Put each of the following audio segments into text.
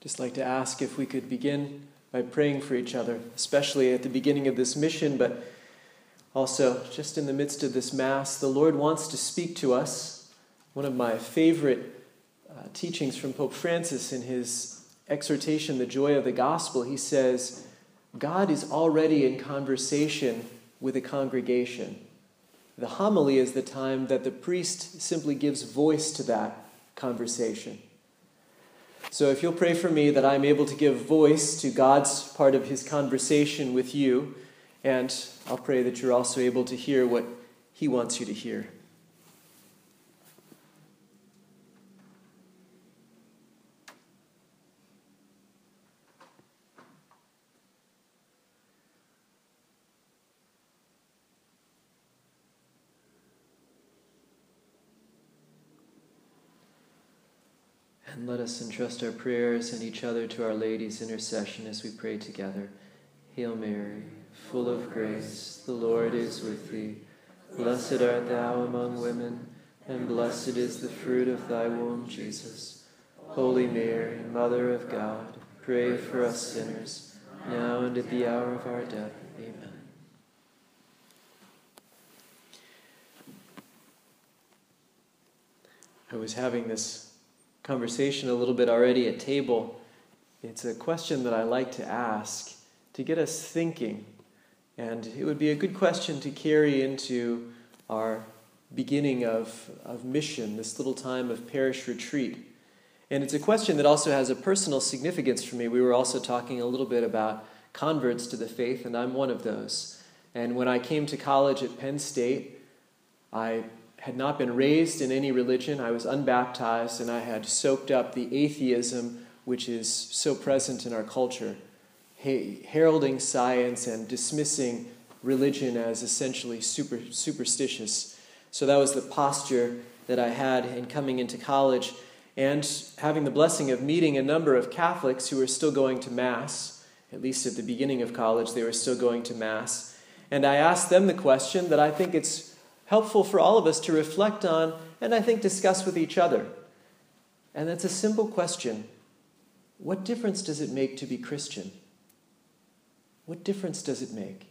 Just like to ask if we could begin by praying for each other, especially at the beginning of this mission, but also just in the midst of this Mass. The Lord wants to speak to us. One of my favorite teachings from Pope Francis in his exhortation, The Joy of the Gospel, he says, God is already in conversation with a congregation. The homily is the time that the priest simply gives voice to that conversation. So if you'll pray for me that I'm able to give voice to God's part of his conversation with you, and I'll pray that you're also able to hear what he wants you to hear. And let us entrust our prayers and each other to Our Lady's intercession as we pray together. Hail Mary, full of grace, the Lord is with thee. Blessed art thou among women, and blessed is the fruit of thy womb, Jesus. Holy Mary, Mother of God, pray for us sinners, now and at the hour of our death. Amen. I was having this conversation a little bit already at table. It's a question that I like to ask to get us thinking, and it would be a good question to carry into our beginning of mission, this little time of parish retreat. And it's a question that also has a personal significance for me. We were also talking a little bit about converts to the faith, and I'm one of those. And when I came to college at Penn State, I had not been raised in any religion. I was unbaptized, and I had soaked up the atheism which is so present in our culture, heralding science and dismissing religion as essentially superstitious. So that was the posture that I had in coming into college, and having the blessing of meeting a number of Catholics who were still going to Mass. At least at the beginning of college, they were still going to Mass. And I asked them the question that I think it's helpful for all of us to reflect on and I think discuss with each other. And that's a simple question. What difference does it make to be Christian? What difference does it make?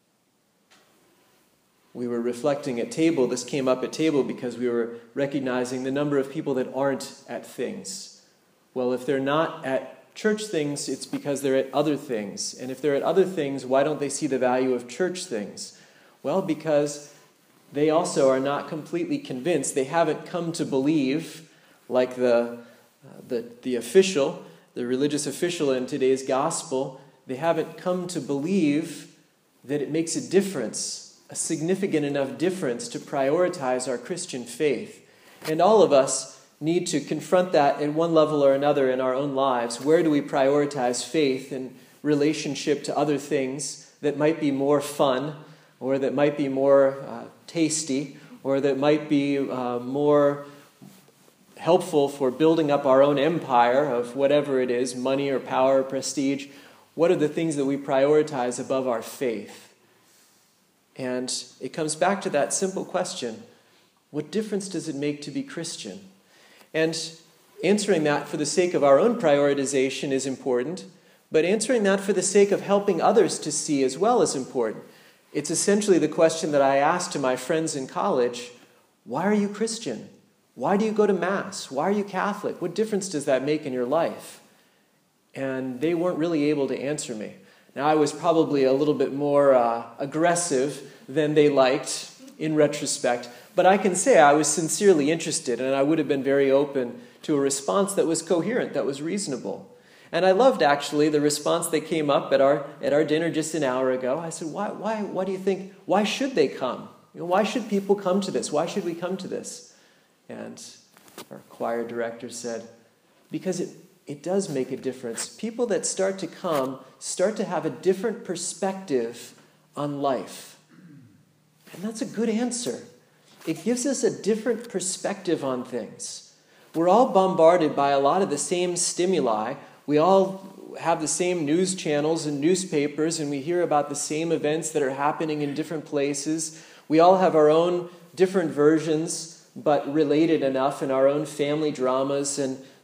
We were reflecting at table. This came up at table because we were recognizing the number of people that aren't at things. Well, if they're not at church things, it's because they're at other things. And if they're at other things, why don't they see the value of church things? Well, because they also are not completely convinced. They haven't come to believe, like the official, the religious official in today's gospel, they haven't come to believe that it makes a difference, a significant enough difference to prioritize our Christian faith. And all of us need to confront that at one level or another in our own lives. Where do we prioritize faith in relationship to other things that might be more fun, or that might be more tasty, or that might be more helpful for building up our own empire of whatever it is, money or power or prestige? What are the things that we prioritize above our faith? And it comes back to that simple question, what difference does it make to be Christian? And answering that for the sake of our own prioritization is important, but answering that for the sake of helping others to see as well is important. It's essentially the question that I asked to my friends in college, why are you Christian? Why do you go to Mass? Why are you Catholic? What difference does that make in your life? And they weren't really able to answer me. Now, I was probably a little bit more aggressive than they liked in retrospect, but I can say I was sincerely interested, and I would have been very open to a response that was coherent, that was reasonable. And I loved, actually, the response that came up at our dinner just an hour ago. I said, why do you think, why should they come? Why should people come to this? Why should we come to this? And our choir director said, because it does make a difference. People that start to come start to have a different perspective on life. And that's a good answer. It gives us a different perspective on things. We're all bombarded by a lot of the same stimuli. We all have the same news channels and newspapers, and we hear about the same events that are happening in different places. We all have our own different versions, but related enough in our own family dramas and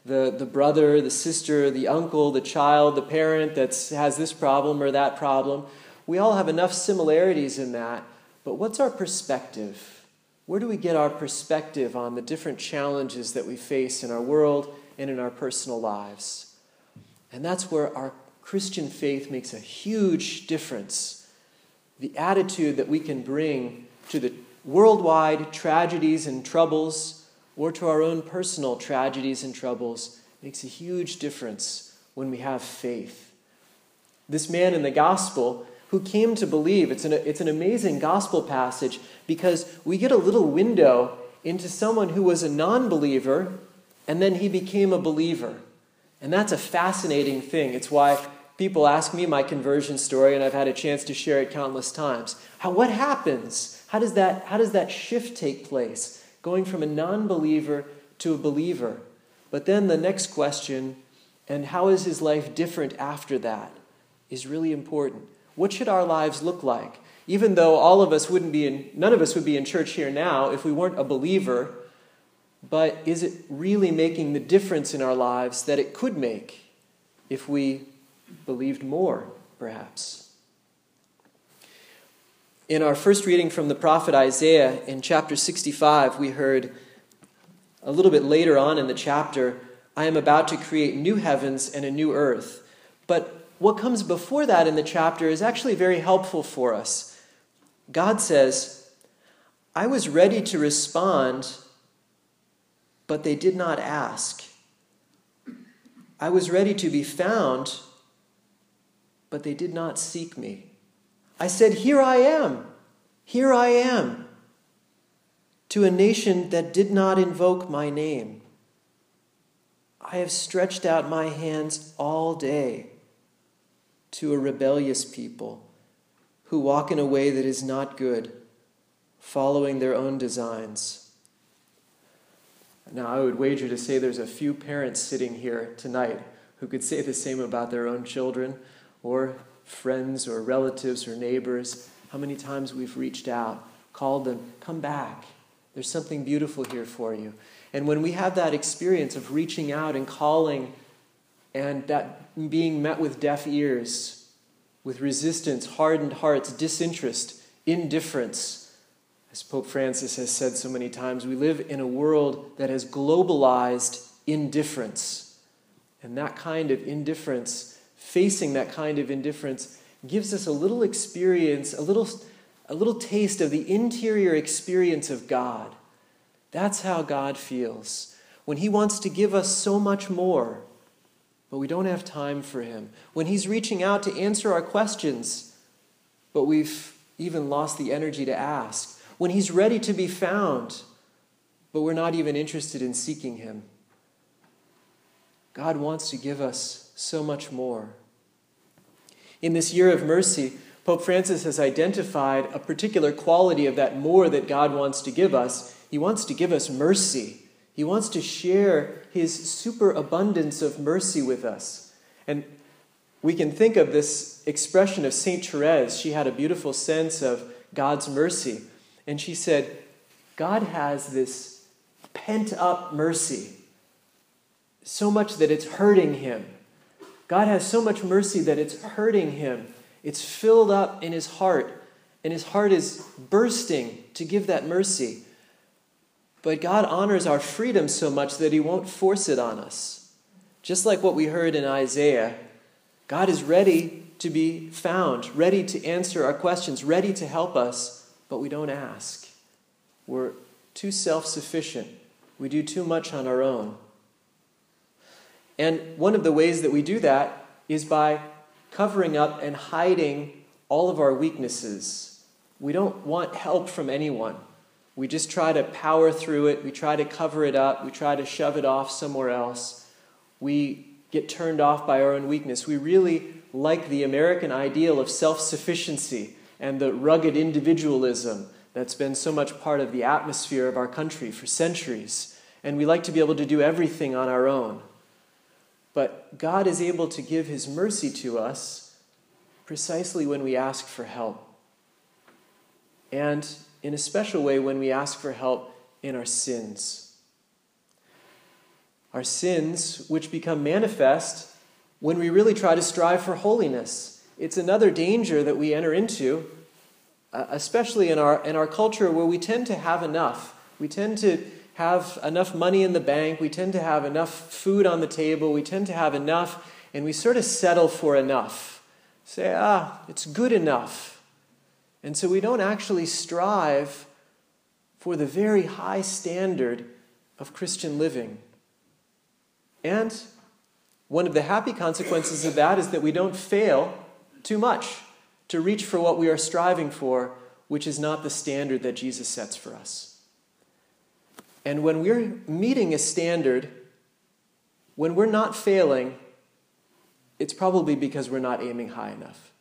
the brother, the sister, the uncle, the child, the parent that has this problem or that problem. We all have enough similarities in that, but what's our perspective? Where do we get our perspective on the different challenges that we face in our world and in our personal lives? And that's where our Christian faith makes a huge difference. The attitude that we can bring to the worldwide tragedies and troubles, or to our own personal tragedies and troubles, makes a huge difference when we have faith. This man in the gospel who came to believe, it's an amazing gospel passage because we get a little window into someone who was a non-believer and then he became a believer. And that's a fascinating thing. It's why people ask me my conversion story, and I've had a chance to share it countless times. What happens? How does that shift take place? Going from a non-believer to a believer. But then the next question, and how is his life different after that, is really important. What should our lives look like? Even though none of us would be in church here now if we weren't a believer, but is it really making the difference in our lives that it could make if we believed more, perhaps? In our first reading from the prophet Isaiah in chapter 65, we heard a little bit later on in the chapter, I am about to create new heavens and a new earth. But what comes before that in the chapter is actually very helpful for us. God says, I was ready to respond, but they did not ask. I was ready to be found, but they did not seek me. I said, here I am, to a nation that did not invoke my name. I have stretched out my hands all day to a rebellious people who walk in a way that is not good, following their own designs. Now, I would wager to say there's a few parents sitting here tonight who could say the same about their own children or friends or relatives or neighbors. How many times we've reached out, called them, come back. There's something beautiful here for you. And when we have that experience of reaching out and calling and that being met with deaf ears, with resistance, hardened hearts, disinterest, indifference, as Pope Francis has said so many times, we live in a world that has globalized indifference. And that kind of indifference, facing that kind of indifference, gives us a little experience, a little taste of the interior experience of God. That's how God feels. When he wants to give us so much more, but we don't have time for him. When he's reaching out to answer our questions, but we've even lost the energy to ask. When he's ready to be found, but we're not even interested in seeking him. God wants to give us so much more. In this year of mercy, Pope Francis has identified a particular quality of that more that God wants to give us. He wants to give us mercy. He wants to share his superabundance of mercy with us. And we can think of this expression of Saint Therese. She had a beautiful sense of God's mercy. And she said, God has this pent-up mercy, so much that it's hurting him. God has so much mercy that it's hurting him. It's filled up in his heart, and his heart is bursting to give that mercy. But God honors our freedom so much that he won't force it on us. Just like what we heard in Isaiah, God is ready to be found, ready to answer our questions, ready to help us, but we don't ask. We're too self-sufficient. We do too much on our own. And one of the ways that we do that is by covering up and hiding all of our weaknesses. We don't want help from anyone. We just try to power through it. We try to cover it up. We try to shove it off somewhere else. We get turned off by our own weakness. We really like the American ideal of self-sufficiency and the rugged individualism that's been so much part of the atmosphere of our country for centuries. And we like to be able to do everything on our own. But God is able to give his mercy to us precisely when we ask for help. And in a special way when we ask for help in our sins. Our sins, which become manifest when we really try to strive for holiness. It's another danger that we enter into, especially in our culture where we tend to have enough. We tend to have enough money in the bank. We tend to have enough food on the table. We tend to have enough, and we sort of settle for enough. Say, it's good enough. And so we don't actually strive for the very high standard of Christian living. And one of the happy consequences of that is that we don't fail too much to reach for what we are striving for, which is not the standard that Jesus sets for us. And when we're meeting a standard, when we're not failing, it's probably because we're not aiming high enough.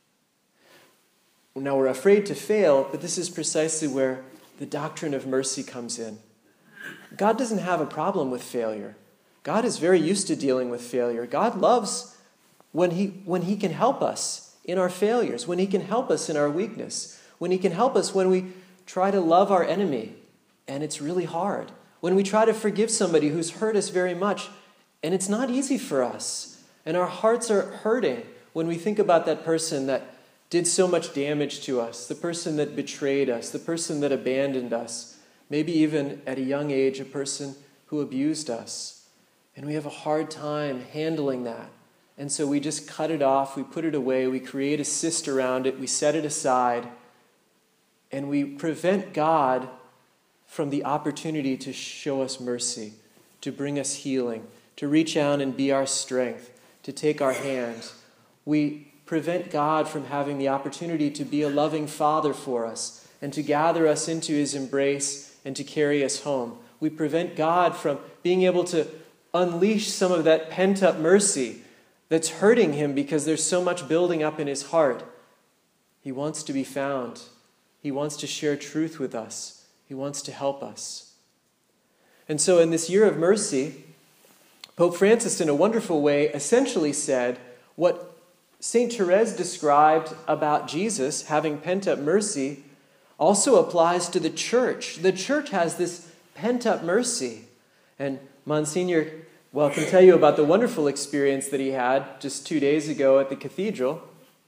Now, we're afraid to fail, but this is precisely where the doctrine of mercy comes in. God doesn't have a problem with failure. God is very used to dealing with failure. God loves when he can help us in our failures, when he can help us in our weakness, when he can help us when we try to love our enemy and it's really hard, when we try to forgive somebody who's hurt us very much and it's not easy for us, and our hearts are hurting when we think about that person that did so much damage to us, the person that betrayed us, the person that abandoned us, maybe even at a young age, a person who abused us. And we have a hard time handling that. And so we just cut it off, we put it away, we create a cyst around it, we set it aside, and we prevent God from the opportunity to show us mercy, to bring us healing, to reach out and be our strength, to take our hand. We prevent God from having the opportunity to be a loving Father for us and to gather us into his embrace and to carry us home. We prevent God from being able to unleash some of that pent-up mercy that's hurting him because there's so much building up in his heart. He wants to be found. He wants to share truth with us. He wants to help us. And so in this year of mercy, Pope Francis, in a wonderful way, essentially said what St. Therese described about Jesus having pent-up mercy also applies to the church. The church has this pent-up mercy. And Monsignor, can tell you about the wonderful experience that he had just 2 days ago at the cathedral,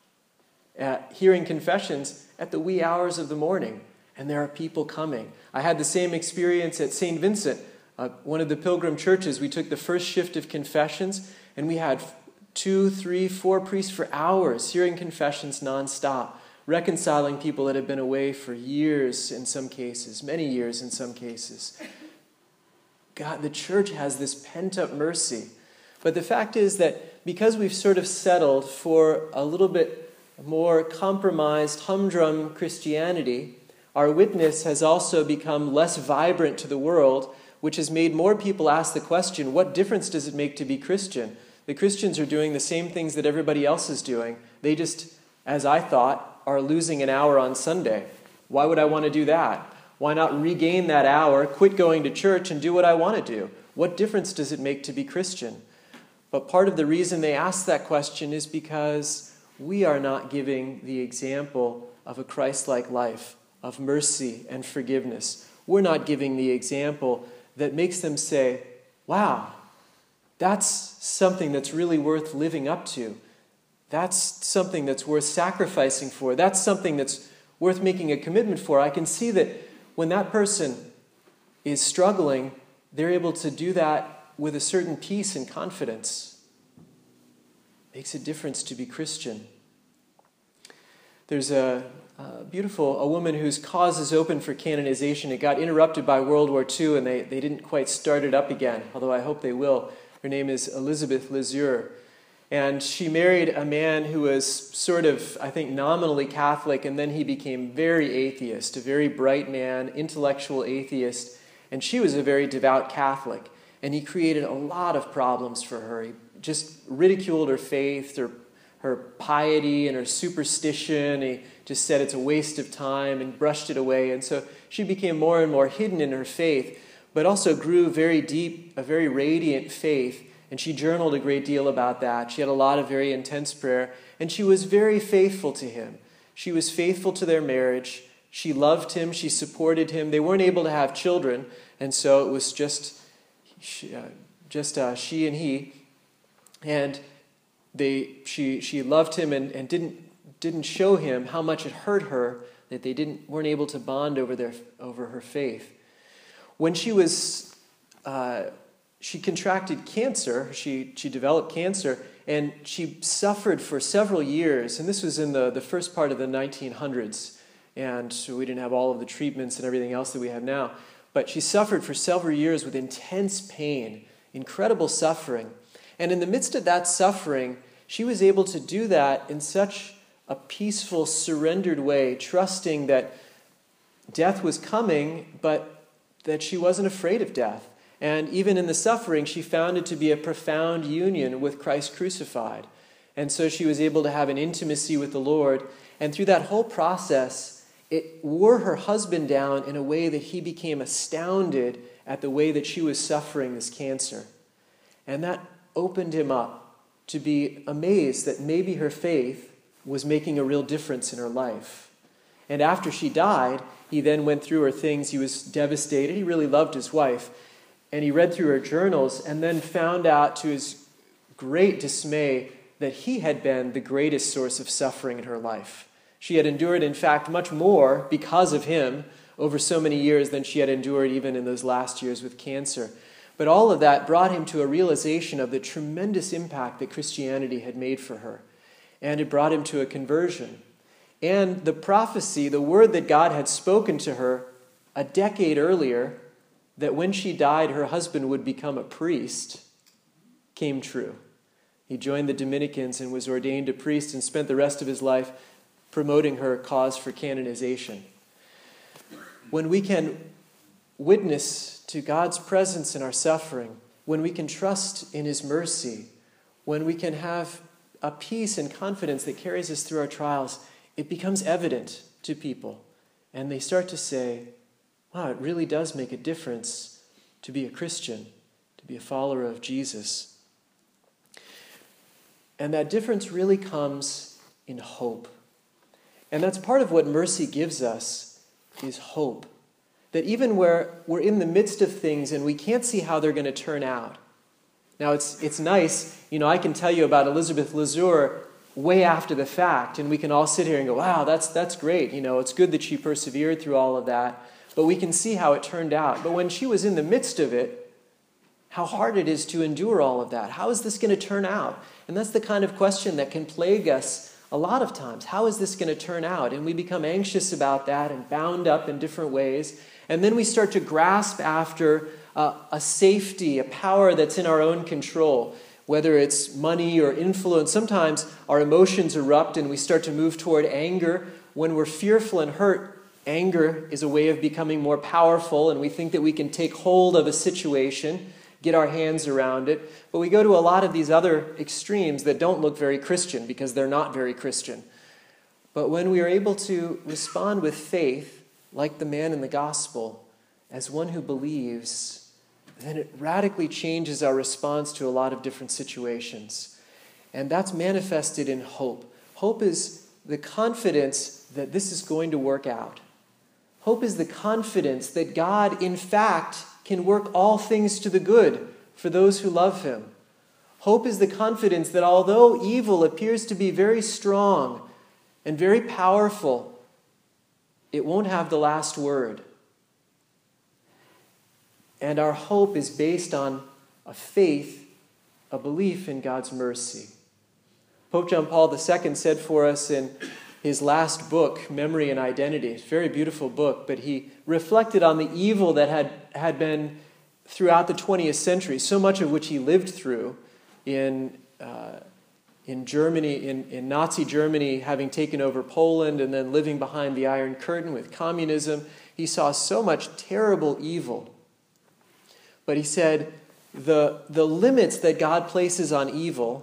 hearing confessions at the wee hours of the morning. And there are people coming. I had the same experience at St. Vincent, one of the pilgrim churches. We took the first shift of confessions, and we had 2, 3, 4 priests for hours hearing confessions nonstop, reconciling people that had been away for years in some cases, many years in some cases. God, the church has this pent-up mercy. But the fact is that because we've sort of settled for a little bit more compromised, humdrum Christianity, our witness has also become less vibrant to the world, which has made more people ask the question, what difference does it make to be Christian? The Christians are doing the same things that everybody else is doing. They just, as I thought, are losing an hour on Sunday. Why would I want to do that? Why not regain that hour, quit going to church, and do what I want to do? What difference does it make to be Christian? But part of the reason they ask that question is because we are not giving the example of a Christ-like life, of mercy and forgiveness. We're not giving the example that makes them say, wow, that's something that's really worth living up to. That's something that's worth sacrificing for. That's something that's worth making a commitment for. I can see that when that person is struggling, they're able to do that with a certain peace and confidence. It makes a difference to be Christian. There's a woman whose cause is open for canonization. It got interrupted by World War II, and they didn't quite start it up again, although I hope they will. Her name is Elizabeth Lazure. And she married a man who was sort of, I think, nominally Catholic, and then he became very atheist, a very bright man, intellectual atheist, and she was a very devout Catholic. And he created a lot of problems for her. He just ridiculed her faith, her piety, and her superstition. He just said it's a waste of time and brushed it away. And so she became more and more hidden in her faith, but also grew very deep, a very radiant faith. And she journaled a great deal about that. She had a lot of very intense prayer. And she was very faithful to him. She was faithful to their marriage. She loved him. She supported him. They weren't able to have children. And so it was just just she and he. And she loved him and didn't show him how much it hurt her that they weren't able to bond over her faith. When she contracted cancer, she developed cancer, and she suffered for several years. And this was in the first part of the 1900s, and so we didn't have all of the treatments and everything else that we have now. But she suffered for several years with intense pain, incredible suffering. And in the midst of that suffering, she was able to do that in such a peaceful, surrendered way, trusting that death was coming, but that she wasn't afraid of death. And even in the suffering, she found it to be a profound union with Christ crucified. And so she was able to have an intimacy with the Lord. And through that whole process, it wore her husband down in a way that he became astounded at the way that she was suffering this cancer. And that opened him up to be amazed that maybe her faith was making a real difference in her life. And after she died, he then went through her things. He was devastated. He really loved his wife. And he read through her journals and then found out to his great dismay that he had been the greatest source of suffering in her life. She had endured, in fact, much more because of him over so many years than she had endured even in those last years with cancer. But all of that brought him to a realization of the tremendous impact that Christianity had made for her. And it brought him to a conversion. And the prophecy, the word that God had spoken to her a decade earlier, that when she died, her husband would become a priest, came true. He joined the Dominicans and was ordained a priest and spent the rest of his life promoting her cause for canonization. When we can witness to God's presence in our suffering, when we can trust in his mercy, when we can have a peace and confidence that carries us through our trials, it becomes evident to people. And they start to say, wow, it really does make a difference to be a Christian, to be a follower of Jesus. And that difference really comes in hope. And that's part of what mercy gives us, is hope. That even where we're in the midst of things and we can't see how they're going to turn out. Now, it's nice, I can tell you about Elizabeth Lazur way after the fact, and we can all sit here and go, wow, that's great. It's good that she persevered through all of that. But we can see how it turned out. But when she was in the midst of it, how hard it is to endure all of that. How is this going to turn out? And that's the kind of question that can plague us a lot of times. How is this going to turn out? And we become anxious about that and bound up in different ways. And then we start to grasp after a safety, a power that's in our own control, whether it's money or influence. Sometimes our emotions erupt and we start to move toward anger. When we're fearful and hurt, anger is a way of becoming more powerful, and we think that we can take hold of a situation, get our hands around it. But we go to a lot of these other extremes that don't look very Christian because they're not very Christian. But when we are able to respond with faith, like the man in the gospel, as one who believes, then it radically changes our response to a lot of different situations. And that's manifested in hope. Hope is the confidence that this is going to work out. Hope is the confidence that God, in fact, can work all things to the good for those who love him. Hope is the confidence that although evil appears to be very strong and very powerful, it won't have the last word. And our hope is based on a faith, a belief in God's mercy. Pope John Paul II said for us in his last book, Memory and Identity. It's a very beautiful book, but he reflected on the evil that had been throughout the 20th century, so much of which he lived through in Germany, in Nazi Germany, having taken over Poland and then living behind the Iron Curtain with communism. He saw so much terrible evil. But he said, the limits that God places on evil,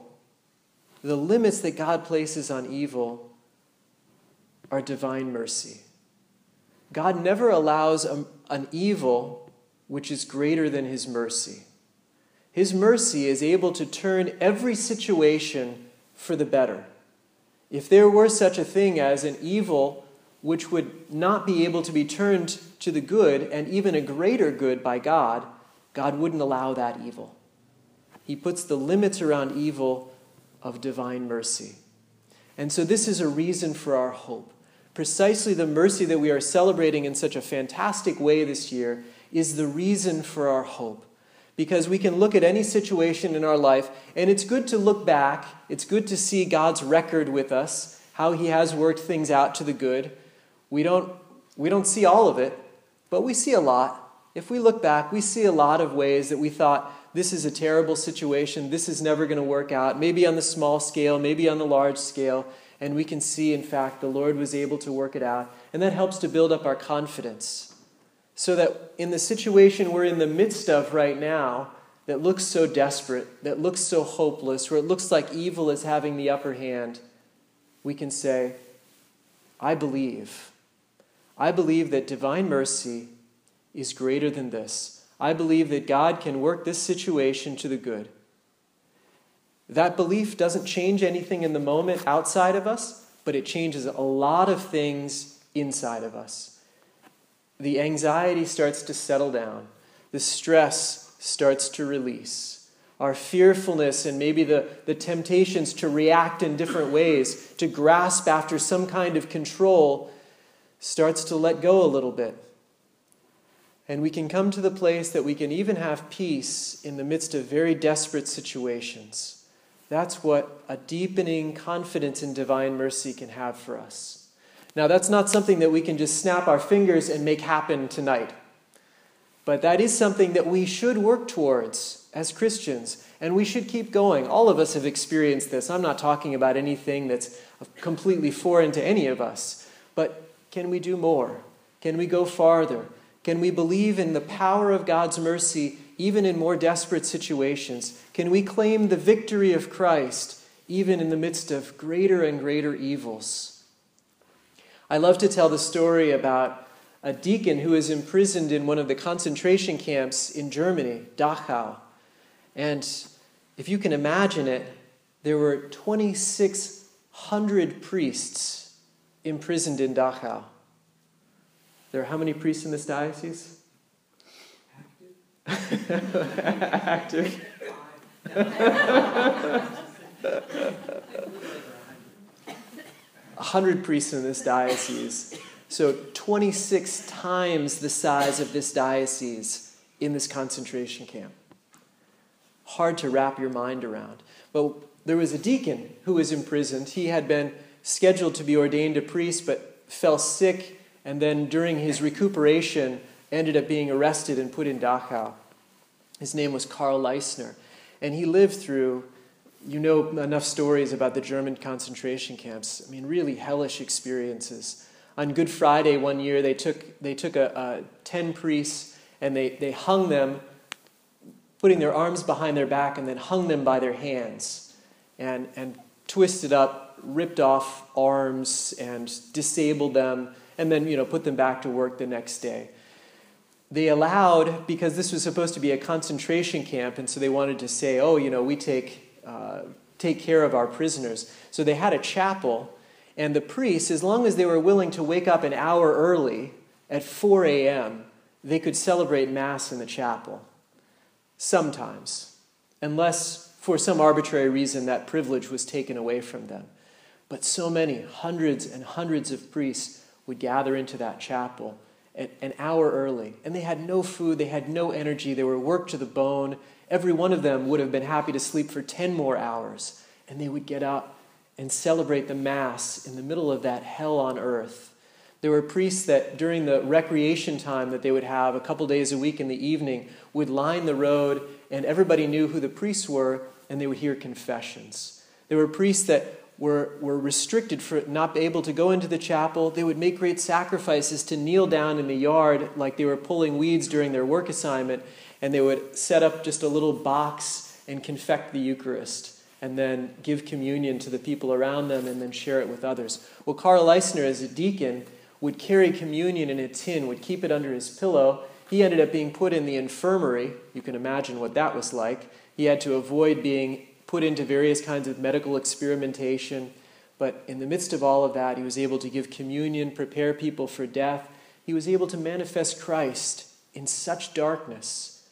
are divine mercy. God never allows an evil which is greater than his mercy. His mercy is able to turn every situation for the better. If there were such a thing as an evil which would not be able to be turned to the good and even a greater good by God, God wouldn't allow that evil. He puts the limits around evil of divine mercy. And so this is a reason for our hope. Precisely the mercy that we are celebrating in such a fantastic way this year is the reason for our hope. Because we can look at any situation in our life, and it's good to look back. It's good to see God's record with us, how he has worked things out to the good. We don't see all of it, but we see a lot. If we look back, we see a lot of ways that we thought, this is a terrible situation, this is never going to work out, maybe on the small scale, maybe on the large scale, and we can see, in fact, the Lord was able to work it out, and that helps to build up our confidence, so that in the situation we're in the midst of right now, that looks so desperate, that looks so hopeless, where it looks like evil is having the upper hand, we can say, I believe that divine mercy is greater than this. I believe that God can work this situation to the good. That belief doesn't change anything in the moment outside of us, but it changes a lot of things inside of us. The anxiety starts to settle down. The stress starts to release. Our fearfulness and maybe the temptations to react in different ways, to grasp after some kind of control, starts to let go a little bit. And we can come to the place that we can even have peace in the midst of very desperate situations. That's what a deepening confidence in divine mercy can have for us. Now, that's not something that we can just snap our fingers and make happen tonight. But that is something that we should work towards as Christians. And we should keep going. All of us have experienced this. I'm not talking about anything that's completely foreign to any of us. But can we do more? Can we go farther? Can we believe in the power of God's mercy even in more desperate situations? Can we claim the victory of Christ even in the midst of greater and greater evils? I love to tell the story about a deacon who was imprisoned in one of the concentration camps in Germany, Dachau. And if you can imagine it, there were 2,600 priests imprisoned in Dachau. There are how many priests in this diocese? Active. 100 priests in this diocese. So 26 times the size of this diocese in this concentration camp. Hard to wrap your mind around. But there was a deacon who was imprisoned. He had been scheduled to be ordained a priest, but fell sick, and then during his recuperation ended up being arrested and put in Dachau. His name was Karl Leisner. And he lived through, you know, enough stories about the German concentration camps. I mean, really hellish experiences. On Good Friday one year, they took 10 priests and they hung them, putting their arms behind their back, and then hung them by their hands and twisted up, ripped off arms and disabled them, and then, put them back to work the next day. They allowed, because this was supposed to be a concentration camp, and so they wanted to say, we take care of our prisoners. So they had a chapel, and the priests, as long as they were willing to wake up an hour early at 4 a.m., they could celebrate Mass in the chapel. Sometimes, unless for some arbitrary reason that privilege was taken away from them. But so many, hundreds and hundreds of priests would gather into that chapel at an hour early. And they had no food, they had no energy, they were worked to the bone. Every one of them would have been happy to sleep for 10 more hours. And they would get up and celebrate the Mass in the middle of that hell on earth. There were priests that during the recreation time that they would have a couple days a week in the evening would line the road, and everybody knew who the priests were, and they would hear confessions. There were priests that were restricted for not able to go into the chapel. They would make great sacrifices to kneel down in the yard like they were pulling weeds during their work assignment, and they would set up just a little box and confect the Eucharist and then give communion to the people around them and then share it with others. Well, Karl Leisner, as a deacon, would carry communion in a tin, would keep it under his pillow. He ended up being put in the infirmary. You can imagine what that was like. He had to avoid being put into various kinds of medical experimentation. But in the midst of all of that, he was able to give communion, prepare people for death. He was able to manifest Christ in such darkness.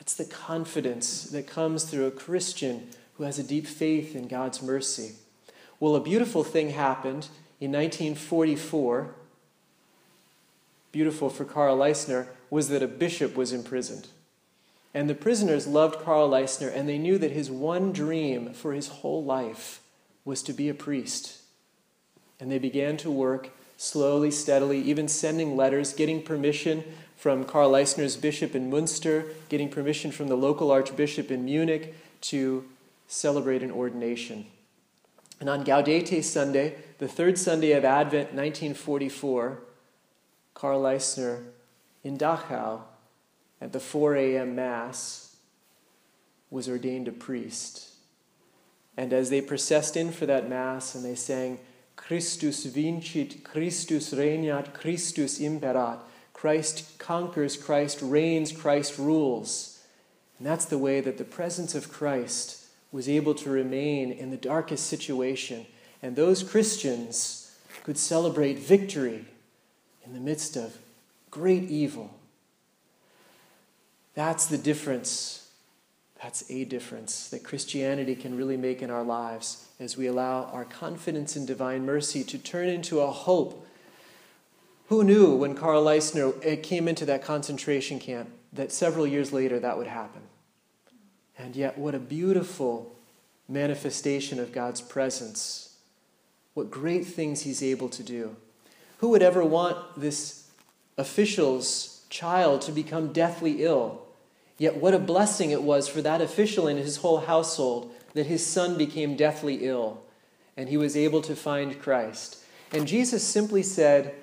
That's the confidence that comes through a Christian who has a deep faith in God's mercy. Well, a beautiful thing happened in 1944. Beautiful for Karl Leisner was that a bishop was imprisoned. And the prisoners loved Karl Leisner, and they knew that his one dream for his whole life was to be a priest. And they began to work slowly, steadily, even sending letters, getting permission from Karl Leisner's bishop in Münster, getting permission from the local archbishop in Munich to celebrate an ordination. And on Gaudete Sunday, the third Sunday of Advent, 1944, Karl Leisner in Dachau at the 4 a.m. Mass was ordained a priest. And as they processed in for that Mass and they sang, Christus vincit, Christus regnat, Christus imperat, Christ conquers, Christ reigns, Christ rules. And that's the way that the presence of Christ was able to remain in the darkest situation. And those Christians could celebrate victory in the midst of great evil. That's the difference. That's a difference that Christianity can really make in our lives as we allow our confidence in divine mercy to turn into a hope. Who knew when Karl Leisner came into that concentration camp that several years later that would happen? And yet, what a beautiful manifestation of God's presence. What great things he's able to do. Who would ever want this official's child to become deathly ill? Yet what a blessing it was for that official and his whole household that his son became deathly ill and he was able to find Christ. And Jesus simply said,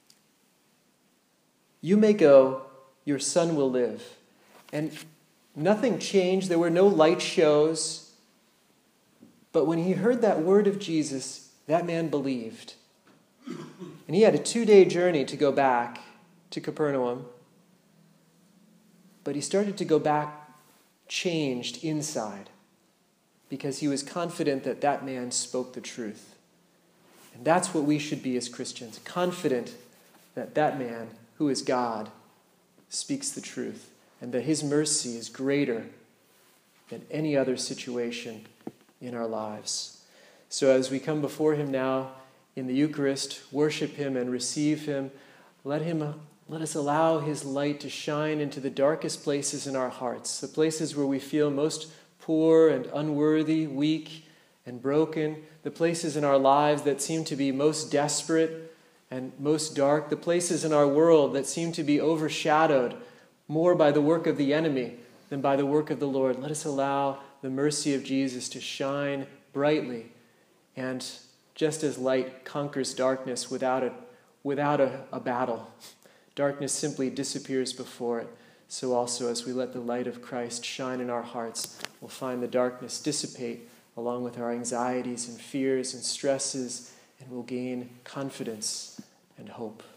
"You may go, your son will live." And nothing changed. There were no light shows. But when he heard that word of Jesus, that man believed. And he had a 2-day journey to go back to Capernaum. But he started to go back changed inside because he was confident that that man spoke the truth. And that's what we should be as Christians, confident that that man, who is God, speaks the truth and that his mercy is greater than any other situation in our lives. So as we come before him now in the Eucharist, worship him and receive him, let us allow his light to shine into the darkest places in our hearts, the places where we feel most poor and unworthy, weak and broken, the places in our lives that seem to be most desperate and most dark, the places in our world that seem to be overshadowed more by the work of the enemy than by the work of the Lord. Let us allow the mercy of Jesus to shine brightly. And just as light conquers darkness without a battle, darkness simply disappears before it. So also as we let the light of Christ shine in our hearts, we'll find the darkness dissipate along with our anxieties and fears and stresses, and we'll gain confidence and hope.